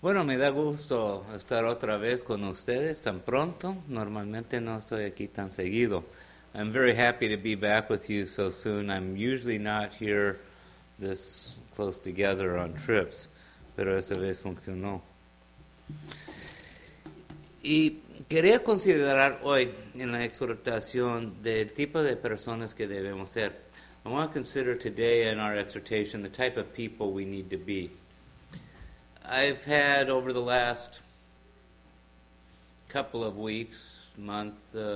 Bueno, me da gusto estar otra vez con ustedes tan pronto. Normalmente no estoy aquí tan seguido. I'm very happy to be back with you so soon. I'm usually not here this close together on trips, pero esta vez funcionó. Y quería considerar hoy en la exhortación del tipo de personas que debemos ser. I want to consider today in our exhortation the type of people we need to be. I've had over the last couple of weeks, month,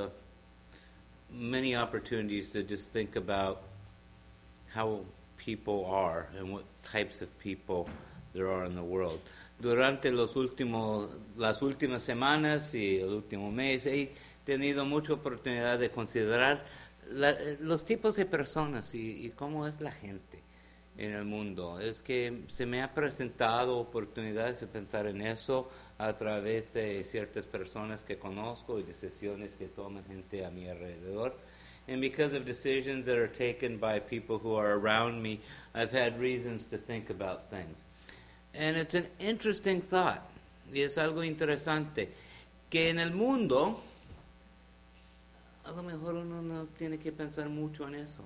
many opportunities to just think about how people are and what types of people there are in the world. Durante las últimas semanas y el último mes he tenido mucha oportunidad de considerar los tipos de personas y cómo es la gente en el mundo. Es que se me ha presentado oportunidades de pensar en eso a través de ciertas personas que conozco y decisiones que toman gente a mi alrededor. And because of decisions that are taken by people who are around me, I've had reasons to think about things. And it's an interesting thought, y es algo interesante, que en el mundo, a lo mejor uno no tiene que pensar mucho en eso.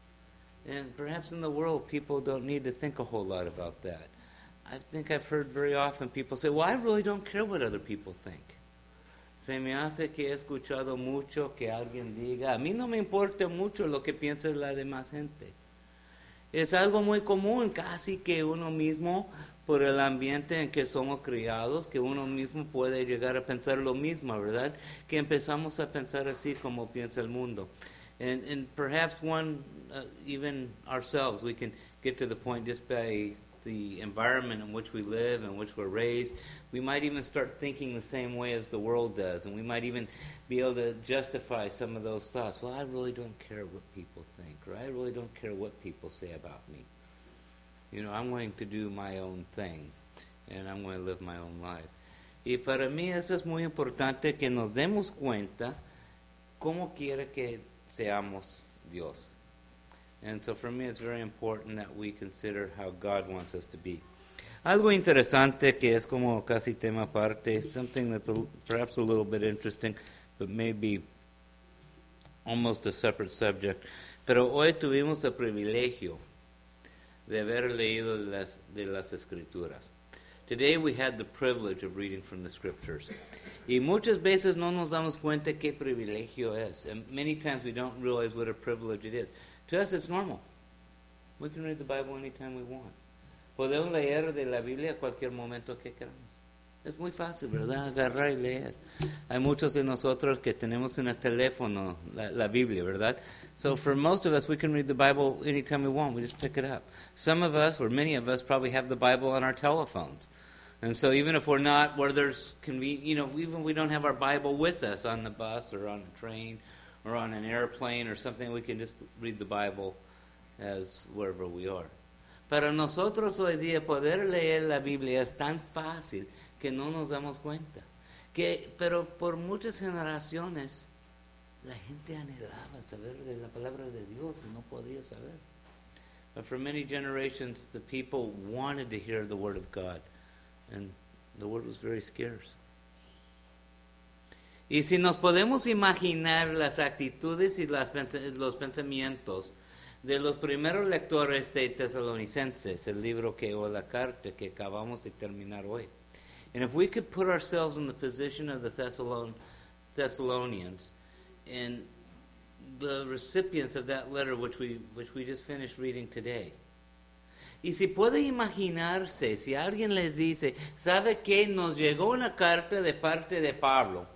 And perhaps in the world, people don't need to think a whole lot about that. I think I've heard very often people say, well, I really don't care what other people think. Se me hace que he escuchado mucho que alguien diga, a mí no me importa mucho lo que piensa la demás gente. Es algo muy común, casi que uno mismo, por el ambiente en que somos criados, que uno mismo puede llegar a pensar lo mismo, ¿verdad? Que empezamos a pensar así como piensa el mundo. And perhaps even ourselves, we can get to the point just by the environment in which we live and which we're raised. We might even start thinking the same way as the world does, and we might even be able to justify some of those thoughts. Well, I really don't care what people think, or I really don't care what people say about me. You know, I'm going to do my own thing, and I'm going to live my own life. Y para mí eso es muy importante que nos demos cuenta cómo quiere que seamos Dios. And so for me it's very important that we consider how God wants us to be. Algo interesante que es como casi tema aparte, something that's perhaps a little bit interesting, but maybe almost a separate subject. Pero hoy tuvimos el privilegio de haber leído de las Escrituras. Today we had the privilege of reading from the Scriptures. Y muchas veces no nos damos cuenta qué privilegio es. And many times we don't realize what a privilege it is. To us it's normal. We can read the Bible anytime we want. Podemos leer de la Biblia a cualquier momento que queramos. Es muy fácil, ¿verdad? Agarrar y leer. Hay muchos de nosotros que tenemos en el teléfono la Biblia, ¿verdad? So for most of us, we can read the Bible anytime we want. We just pick it up. Some of us, or many of us, probably have the Bible on our telephones. And so even if we're not where there's even we don't have our Bible with us on the bus or on a train or on an airplane or something, we can just read the Bible as wherever we are. Para nosotros hoy día poder leer la Biblia es tan fácil que no nos damos cuenta. Pero por muchas generaciones la gente anhelaba saber de la palabra de Dios y no podía saber. But for many generations, the people wanted to hear the Word of God, and the Word was very scarce. Y si nos podemos imaginar las actitudes y los pensamientos de los primeros lectores de Tesalonicenses, el libro o la carta que acabamos de terminar hoy. And if we could put ourselves in the position of the Thessalonians and the recipients of that letter which we just finished reading today. Y si puede imaginarse, si alguien les dice, ¿sabe qué? Nos llegó una carta de parte de Pablo.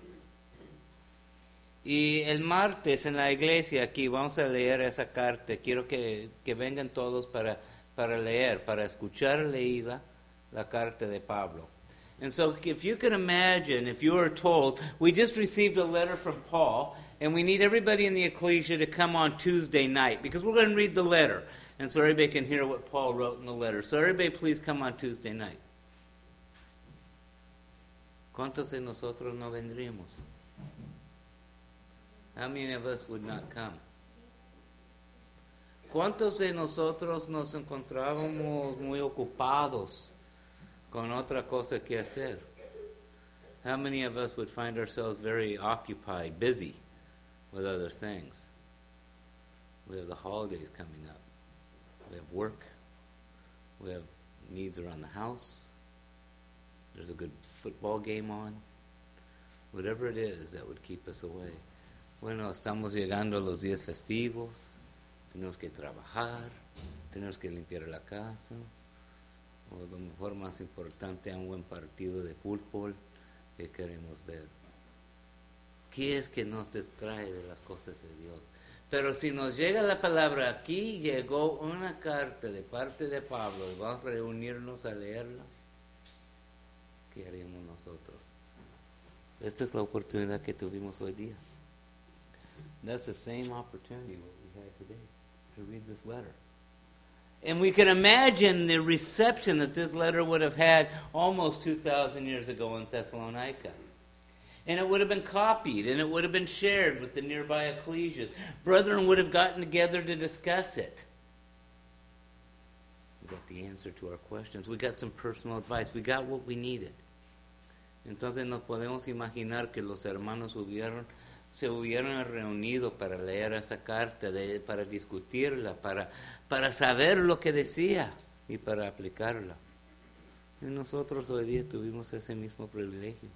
Y el martes en la iglesia aquí vamos a leer esa carta. Quiero que vengan todos para leer, para escuchar leída la carta de Pablo. And so if you can imagine, if you are told, we just received a letter from Paul, and we need everybody in the ecclesia to come on Tuesday night, because we're going to read the letter. And so everybody can hear what Paul wrote in the letter. So everybody please come on Tuesday night. ¿Cuántos de nosotros no vendríamos? How many of us would not come? ¿Cuántos de nosotros nos encontrábamos muy ocupados con otra cosa que hacer. How many of us would find ourselves very occupied, busy with other things? We have the holidays coming up. We have work. We have needs around the house. There's a good football game on. Whatever it is that would keep us away. Bueno, estamos llegando a los días festivos. Tenemos que trabajar. Tenemos que limpiar la casa. O a lo mejor más importante, un buen partido de fútbol que queremos ver. ¿Qué es que nos distrae de las cosas de Dios? Pero si nos llega la palabra, aquí llegó una carta de parte de Pablo y vamos a reunirnos a leerla, ¿qué haríamos nosotros? Esta es la oportunidad que tuvimos hoy día. That's the same opportunity what we had today, to read this letter. And we can imagine the reception that this letter would have had almost 2,000 years ago in Thessalonica. And it would have been copied, and it would have been shared with the nearby ecclesias. Brethren would have gotten together to discuss it. We got the answer to our questions. We got some personal advice. We got what we needed. Entonces nos podemos imaginar que los hermanos se hubieran reunido para leer esa carta, para discutirla, para saber lo que decía y para aplicarla. Y nosotros hoy día tuvimos ese mismo privilegio.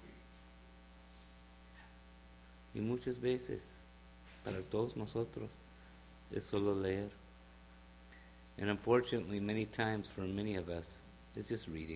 Y muchas veces, para todos nosotros, es solo leer. And unfortunately, many times for many of us, it's just reading.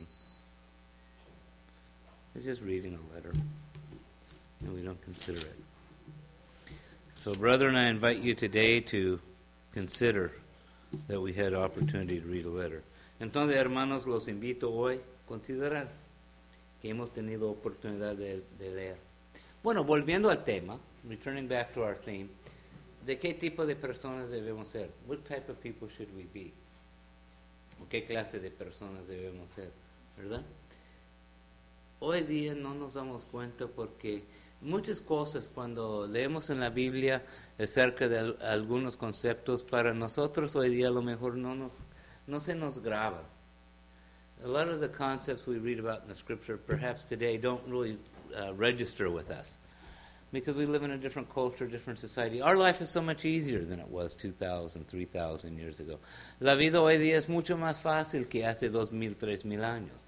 It's just reading a letter, and we don't consider it. So, brethren, I invite you today to consider that we had opportunity to read a letter. Entonces, hermanos, los invito hoy a considerar que hemos tenido oportunidad de leer. Bueno, volviendo al tema, returning back to our theme, ¿de qué tipo de personas debemos ser? What type of people should we be? ¿O qué clase de personas debemos ser? ¿Verdad? Hoy día no nos damos cuenta porque muchas cosas cuando leemos en la Biblia acerca de algunos conceptos, para nosotros hoy día a lo mejor no se nos graba. A lot of the concepts we read about in the scripture perhaps today don't really register with us because we live in a different culture, different society. Our life is so much easier than it was 2,000, 3,000 years ago. La vida hoy día es mucho más fácil que hace 2,000, 3,000 años.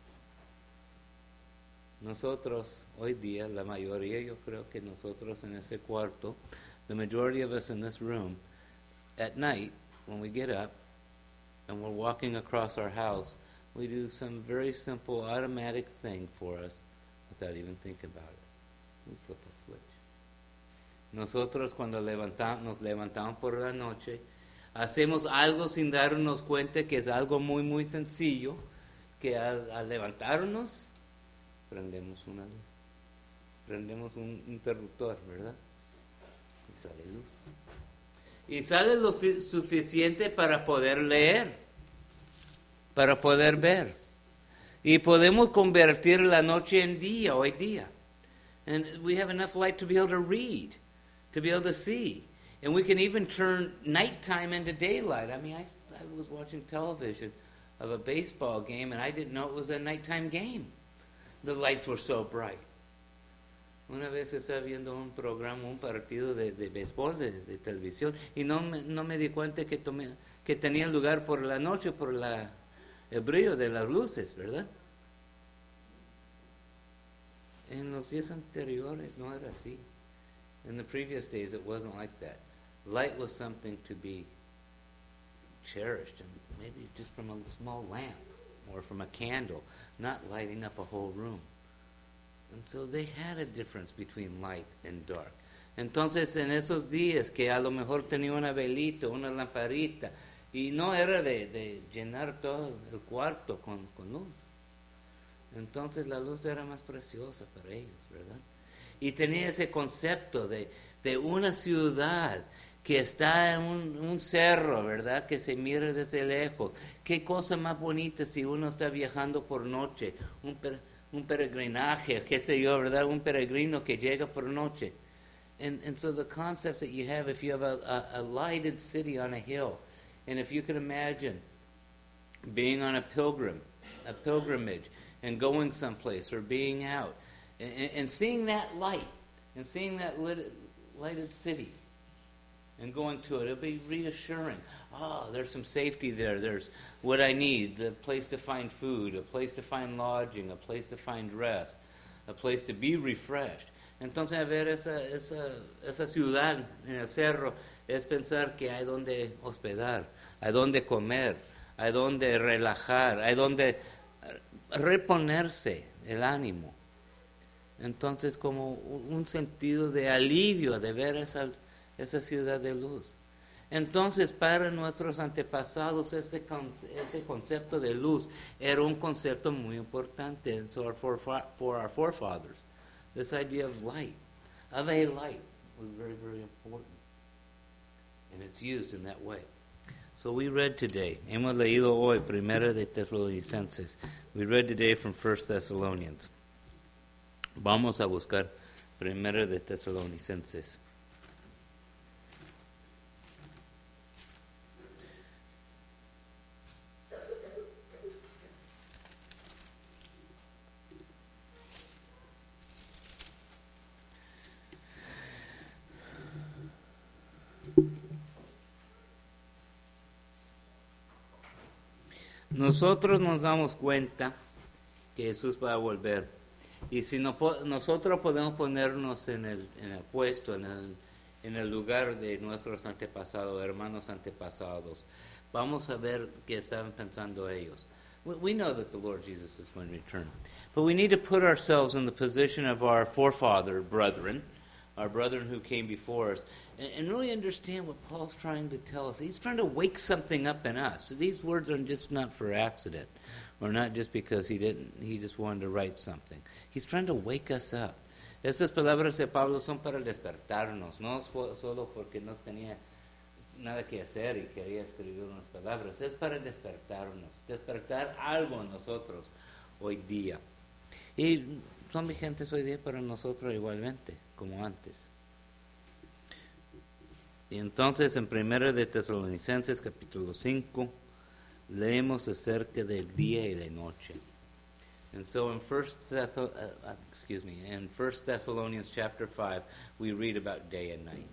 Nosotros, hoy día, la mayoría, yo creo que nosotros en este cuarto, the majority of us in this room, at night, when we get up and we're walking across our house, we do some very simple automatic thing for us without even thinking about it. We flip a switch. Nosotros cuando nos levantamos por la noche, hacemos algo sin darnos cuenta que es algo muy, muy sencillo, que al levantarnos, prendemos una luz. Prendemos un interruptor, ¿verdad? Y sale luz. Y sale lo suficiente para poder leer, para poder ver. Y podemos convertir la noche en día, hoy día. And we have enough light to be able to read, to be able to see. And we can even turn nighttime into daylight. I mean, I was watching television of a baseball game, and I didn't know it was a nighttime game. The lights were so bright. Una vez estaba viendo un programa, un partido de béisbol de televisión, y no me di cuenta que tenía lugar por la noche, por el brillo de las luces, ¿verdad? En los días anteriores no era así. In the previous days it wasn't like that. Light was something to be cherished, and maybe just from a small lamp or from a candle, not lighting up a whole room. And so they had a difference between light and dark. Entonces, en esos días que a lo mejor tenía una velita, una lamparita, y no era de llenar todo el cuarto con luz. Entonces la luz era más preciosa para ellos, ¿verdad? Y tenía ese concepto de una ciudad que está en un cerro, ¿verdad? Que se mira desde lejos. Qué cosa más bonita si uno está viajando por noche, un peregrinaje, qué sé yo, ¿verdad? Un peregrino que llega por noche. And so the concepts that you have, if you have a lighted city on a hill, and if you can imagine being on a pilgrimage, and going someplace or being out and seeing that light and seeing that lighted city and going to it. It'll be reassuring. Oh, there's some safety there. There's what I need, a place to find food, a place to find lodging, a place to find rest, a place to be refreshed. Entonces, ver esa ciudad en el cerro es pensar que hay donde hospedar, hay donde comer, hay donde relajar, hay donde reponerse el ánimo. Entonces, como un sentido de alivio de ver esa ciudad de luz. Entonces, para nuestros antepasados, ese concepto de luz era un concepto muy importante. So for our forefathers, this idea of light, of a light, was very, very important. And it's used in that way. So we read today, hemos leído hoy, Primera de Tesalonicenses. We read today from 1 Thessalonians. Vamos a buscar Primera de Tesalonicenses. Nosotros nos damos cuenta que Jesús va a volver. Y si nosotros podemos ponernos en el puesto, en el lugar de nuestros antepasados, hermanos antepasados, vamos a ver qué estaban pensando ellos. We know that the Lord Jesus is going to return. But we need to put ourselves in the position of our forefather brethren, our brethren who came before us, and really understand what Paul's trying to tell us. He's trying to wake something up in us. So these words are just not for accident, or not just because he just wanted to write something. He's trying to wake us up. Esas palabras de Pablo son para despertarnos, no solo porque no tenía nada que hacer y quería escribir unas palabras. Es para despertarnos, despertar algo en nosotros hoy día. Y son vigentes hoy día para nosotros igualmente, como antes. Y entonces en 1 de Tesalonicenses capítulo 5 leemos acerca del día y de noche. And so in 1 Thessalonians chapter 5 we read about day and night.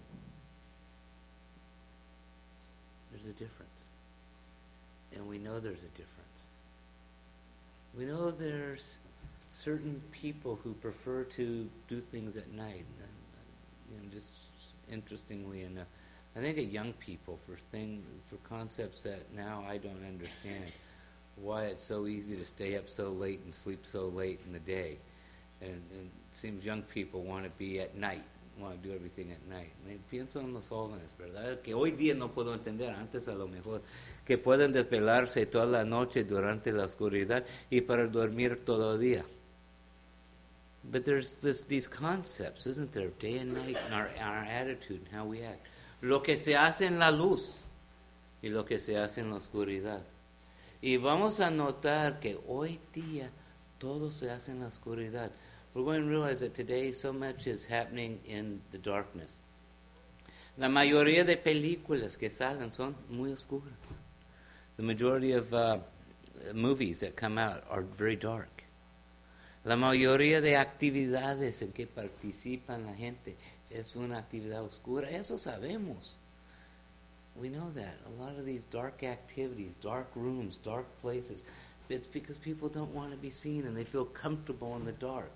There's a difference. And we know there's a difference. We know there's certain people who prefer to do things at night. Just interestingly enough, I think of young people for concepts that now I don't understand. Why it's so easy to stay up so late and sleep so late in the day. And it seems young people want to be at night, want to do everything at night. Pienso en los jóvenes, ¿verdad? Que hoy día no puedo entender, antes a lo mejor, que pueden desvelarse toda la noche durante la oscuridad y para dormir todo el día. But there's these concepts, isn't there, of day and night, and our attitude and how we act. Lo que se hace en la luz y lo que se hace en la oscuridad. Y vamos a notar que hoy día todo se hace en la oscuridad. We're going to realize that today so much is happening in the darkness. La mayoría de películas que salen son muy oscuras. The majority of movies that come out are very dark. La mayoría de actividades en que participan la gente es una actividad oscura. Eso sabemos. We know that. A lot of these dark activities, dark rooms, dark places, it's because people don't want to be seen and they feel comfortable in the dark.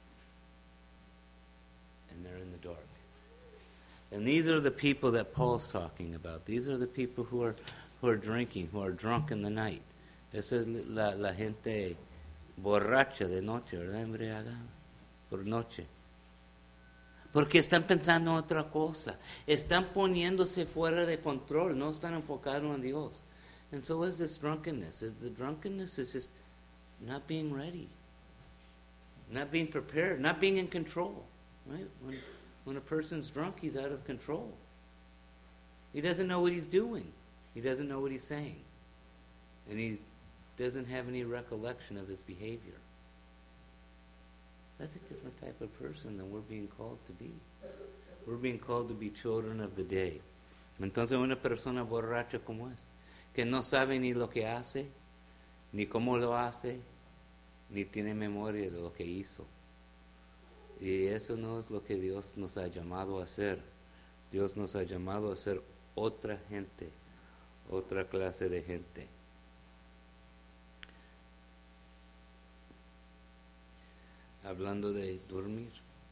And they're in the dark. And these are the people that Paul's talking about. These are the people who are drinking, who are drunk in the night. Esa es la gente borracha de noche, ¿verdad? Embriagada por noche. Porque están pensando en otra cosa. Están poniéndose fuera de control. No están enfocados en Dios. And so what is this drunkenness? The drunkenness is just not being ready. Not being prepared. Not being in control. Right? When a person's drunk, he's out of control. He doesn't know what he's doing. He doesn't know what he's saying. And he doesn't have any recollection of his behavior. That's a different type of person than we're being called to be. We're being called to be children of the day. Entonces una persona borracha como es, que no sabe ni lo que hace, ni cómo lo hace, ni tiene memoria de lo que hizo. Y eso no es lo que Dios nos ha llamado a hacer. Dios nos ha llamado a ser otra gente, otra clase de gente. Hablando de dormir,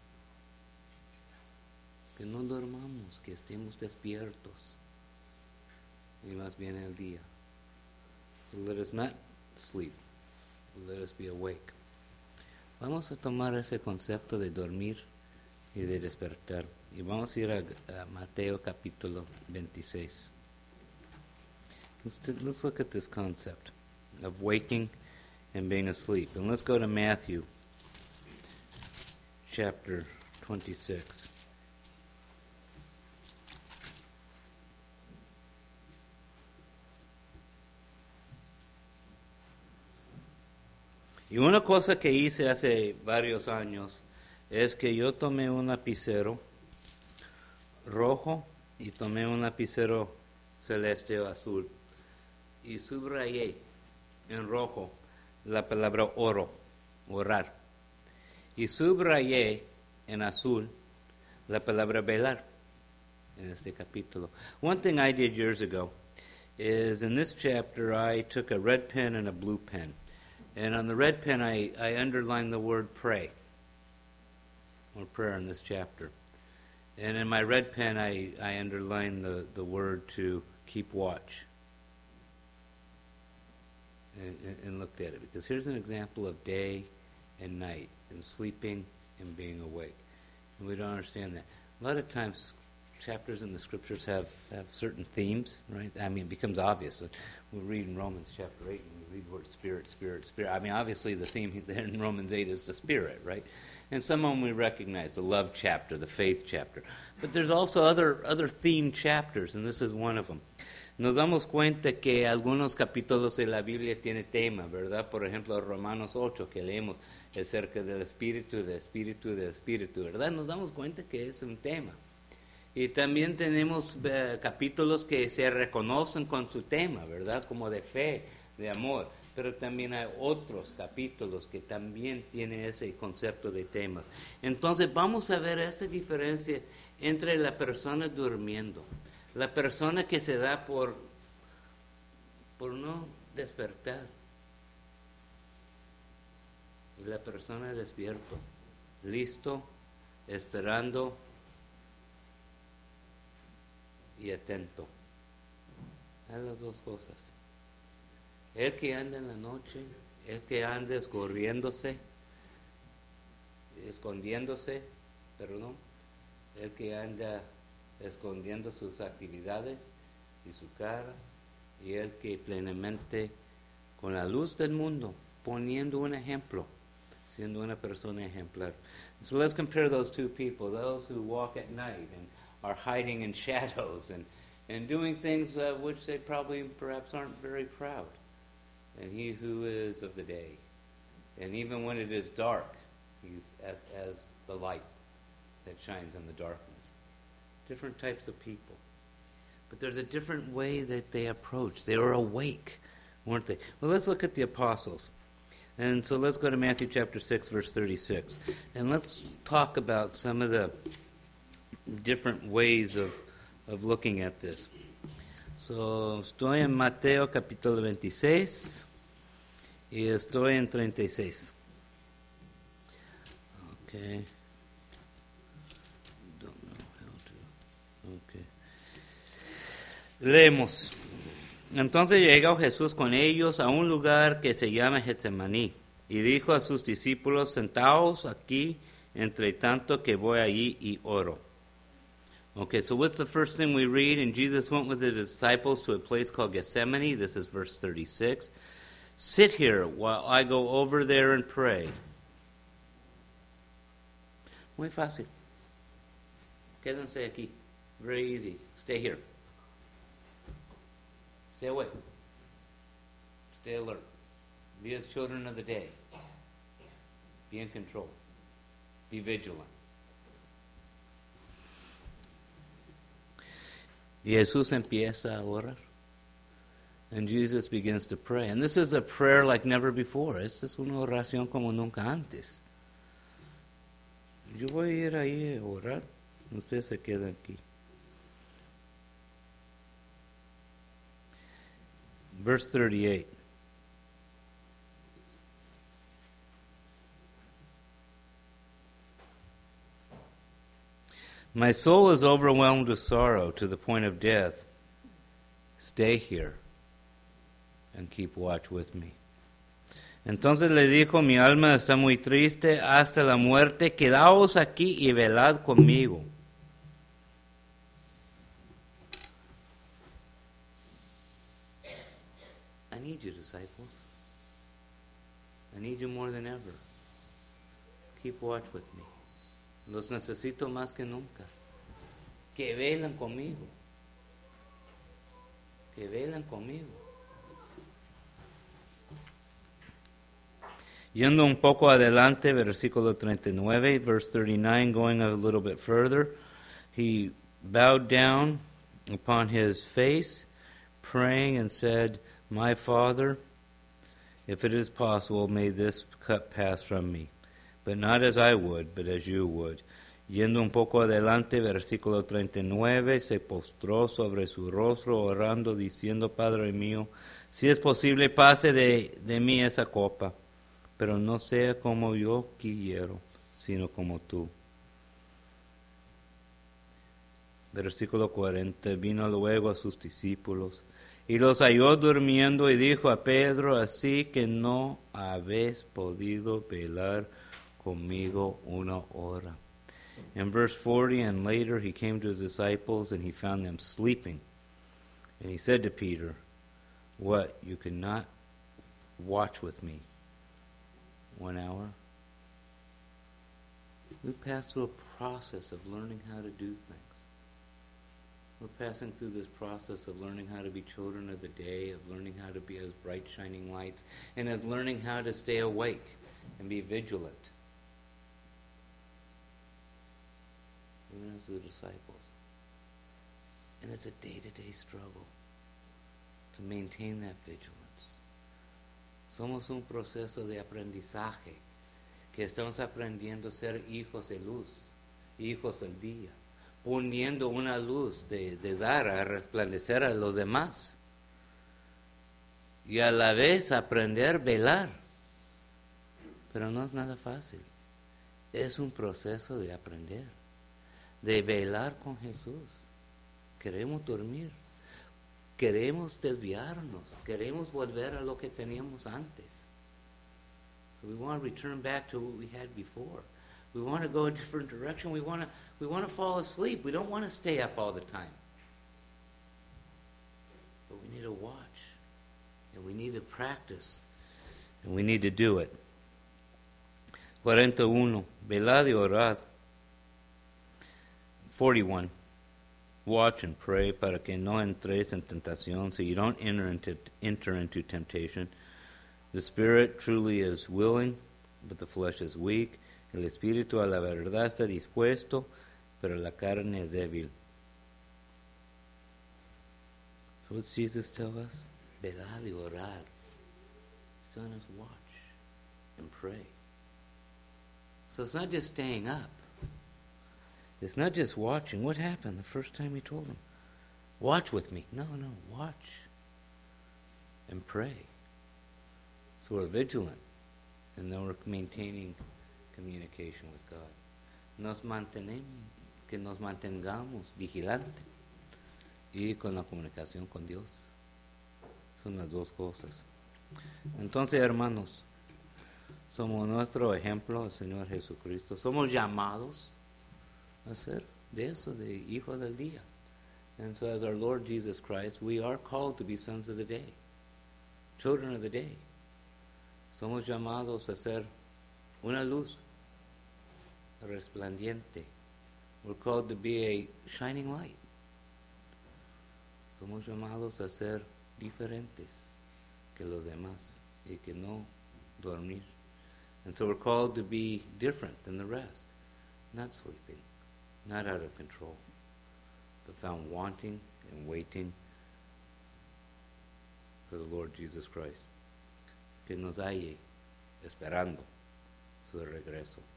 que no dormamos, que estemos despiertos, y más bien el día. So let us not sleep, let us be awake. Vamos a tomar ese concepto de dormir y de despertar, y vamos a ir a Mateo capítulo 26. Let's look at this concept of waking and being asleep. And let's go to Matthew chapter 26. Y una cosa que hice hace varios años es que yo tomé un lapicero rojo y tomé un lapicero celeste o azul y subrayé en rojo la palabra oro, orar, y subrayé en azul la palabra velar en este capítulo. One thing I did years ago is in this chapter I took a red pen and a blue pen. And on the red pen, I underlined the word pray, or prayer in this chapter. And in my red pen, I underlined the word to keep watch. And looked at it. Because here's an example of day and night, and sleeping and being awake. And we don't understand that. A lot of times, chapters in the scriptures have certain themes, right? I mean, it becomes obvious. We read in Romans chapter 8, and we read the word spirit, spirit, spirit. I mean, obviously the theme in Romans 8 is the spirit, right? And some of them we recognize, the love chapter, the faith chapter. But there's also other themed chapters, and this is one of them. Nos damos cuenta que algunos capítulos de la Biblia tienen tema, ¿verdad? Por ejemplo, Romanos 8, que leemos acerca del espíritu, ¿verdad? Nos damos cuenta que es un tema. Y también tenemos capítulos que se reconocen con su tema, ¿verdad? Como de fe, de amor. Pero también hay otros capítulos que también tienen ese concepto de temas. Entonces vamos a ver esta diferencia entre la persona durmiendo, la persona que se da por no despertar, y la persona despierto, listo, esperando y atento. Hay las dos cosas. El que anda en la noche, el que anda escondiéndose, el que anda escondiendo sus actividades y su cara, y el que plenamente con la luz del mundo, poniendo un ejemplo, siendo una persona ejemplar. So let's compare those two people, those who walk at night and are hiding in shadows and doing things which they perhaps aren't very proud. And he who is of the day. And even when it is dark, he's as the light that shines in the darkness. Different types of people. But there's a different way that they approach. They were awake, weren't they? Well, let's look at the apostles. And so let's go to Matthew chapter 6, verse 36. And let's talk about some of the different ways of looking at this. So, estoy en Mateo capítulo 26 y estoy en 36. Okay. Don't know how to. Okay. Leemos. Entonces llegó Jesús con ellos a un lugar que se llama Getsemaní y dijo a sus discípulos: sentaos aquí entre tanto que voy allí y oro. Okay, so what's the first thing we read? And Jesus went with the disciples to a place called Gethsemane. This is verse 36. Sit here while I go over there and pray. Muy fácil. Quédense aquí. Very easy. Stay here. Stay awake. Stay alert. Be as children of the day. Be in control. Be vigilant. Y Jesús empieza a orar. And Jesus begins to pray. And this is a prayer like never before. Esta es una oración como nunca antes. Yo voy a ir ahí a orar. Usted se queda aquí. Verse 38. My soul is overwhelmed with sorrow to the point of death. Stay here and keep watch with me. Entonces le dijo, mi alma está muy triste hasta la muerte, quedaos aquí y velad conmigo. I need you, disciples. I need you more than ever. Keep watch with me. Los necesito más que nunca. Que velan conmigo. Que velan conmigo. Yendo un poco adelante, versículo 39, verse 39, going a little bit further, he bowed down upon his face, praying and said, My Father, if it is possible, may this cup pass from me. But not as I would, but as you would. Yendo un poco adelante, versículo 39, se postró sobre su rostro, orando, diciendo, Padre mío, si es posible, pase de mí esa copa, pero no sea como yo quiero, sino como tú. Versículo 40, vino luego a sus discípulos, y los halló durmiendo, y dijo a Pedro, así que no habéis podido velar conmigo una hora. In verse 40, and later he came to his disciples, and he found them sleeping. And he said to Peter, What, you cannot watch with me 1 hour? We pass through a process of learning how to do things. We're passing through this process of learning how to be children of the day, of learning how to be as bright shining lights, and of learning how to stay awake and be vigilant. Even as the disciples. And it's a day-to-day struggle to maintain that vigilance. Somos un proceso de aprendizaje que estamos aprendiendo a ser hijos de luz, hijos del día, poniendo una luz de dar a resplandecer a los demás y a la vez aprender a velar. Pero no es nada fácil. Es un proceso de aprender, de velar con Jesús. Queremos dormir, queremos desviarnos, queremos volver a lo que teníamos antes. So we want to return back to what we had before. We want to go a different direction. We want to fall asleep. We don't want to stay up all the time. But we need to watch, and we need to practice, and we need to do it. 41. Velad y orad. 41. Watch and pray para que no entréis en tentación, so you don't enter into temptation. The spirit truly is willing, but the flesh is weak. El espíritu a la verdad está dispuesto, pero la carne es débil. So what's Jesus tell us? Velad y orad. He's telling us watch and pray. So it's not just staying up. It's not just watching. What happened the first time he told them? Watch with me. No, watch and pray. So we're vigilant, and then we're maintaining communication with God. Que nos mantengamos vigilantes y con la comunicación con Dios. Son las dos cosas. Entonces, hermanos, somos nuestro ejemplo, el Señor Jesucristo. Somos llamados a ser de eso, de hijos del día. And so as our Lord Jesus Christ, we are called to be sons of the day, children of the day. Somos llamados a ser una luz resplandiente. We're called to be a shining light. Somos llamados a ser diferentes que los demás y que no dormir. And so we're called to be different than the rest, not sleeping, not out of control, but found wanting and waiting for the Lord Jesus Christ, que nos halle esperando su regreso.